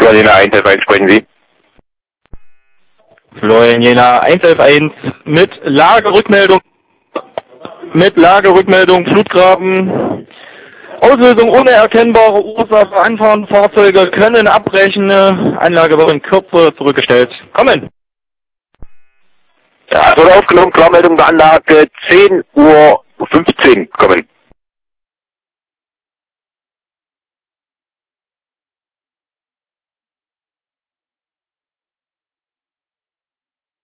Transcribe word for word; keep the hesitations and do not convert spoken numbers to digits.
Florian Jena eins elf eins, sprechen Sie. Florian Jena eins elf eins mit Lagerrückmeldung, mit Lagerrückmeldung, Flutgraben, Auslösung ohne erkennbare Ursache, anfahrende Fahrzeuge können abbrechen, Anlage wird in Kürze zurückgestellt. Kommen! Ja, es wurde aufgenommen, Klarmeldung der Anlage zehn Uhr fünfzehn, kommen.